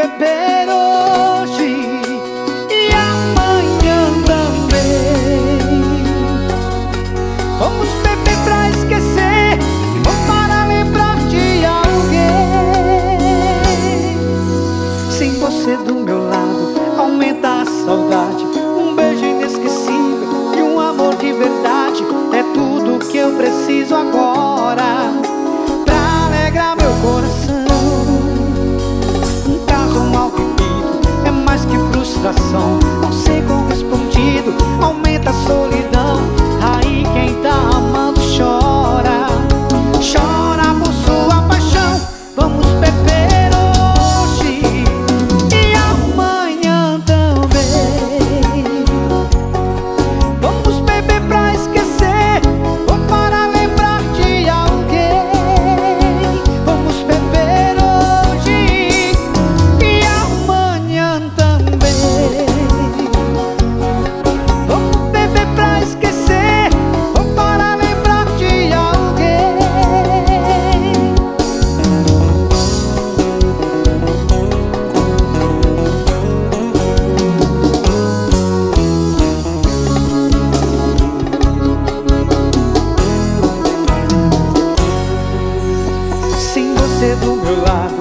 beber hoje e amanhã também. Vamos beber pra esquecer ou para lembrar de alguém. Sem você do meu lado aumenta a saudade. Um beijo inesquecível e um amor de verdade é tudo que eu preciso agora pra alegrar meu coração. Um caso mal vivido é mais que frustração. Não ser correspondido aumenta a solidão. Aí quem tá amando chora, chora por sua paixão. Vamos beber hoje e amanhã também. Vamos beber pra esquecer ou para lembrar de alguém. Vamos beber hoje e amanhã também. Vamos beber pra esquecer ou para lembrar de alguém. Sem você do meu lado